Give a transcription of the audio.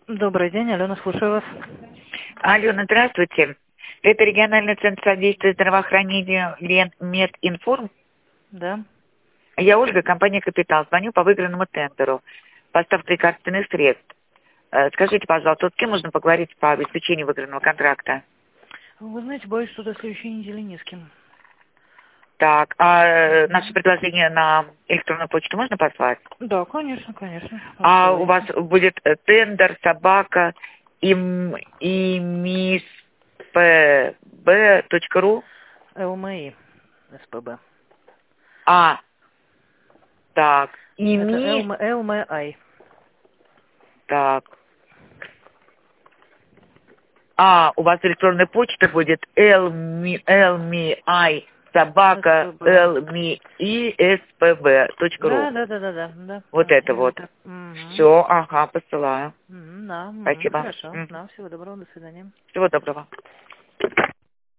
Добрый день, Алена, слушаю вас. Алена, здравствуйте. Это региональный центр содействия здравоохранению Ленмединформ. Да. Я Ольга, компания «Капитал». Звоню по выигранному тендеру. Поставка лекарственных средств. Скажите, пожалуйста, вот с кем можно поговорить по обеспечению выигранного контракта? Вы знаете, боюсь, что до следующей недели не с кем. Так, а наше предложение на электронную почту можно послать? Да, конечно, конечно. А у вас будет тендер, собака, imispb.ru? ЛМИ, СПБ. А, так, Это ЛМИ. так. А, у вас электронная почта будет lmi@lmispb.ru. Да. Вот это Именно вот. так. Все, ага, посылаю. Да, Спасибо. хорошо. Да, всего доброго, до свидания. Всего доброго.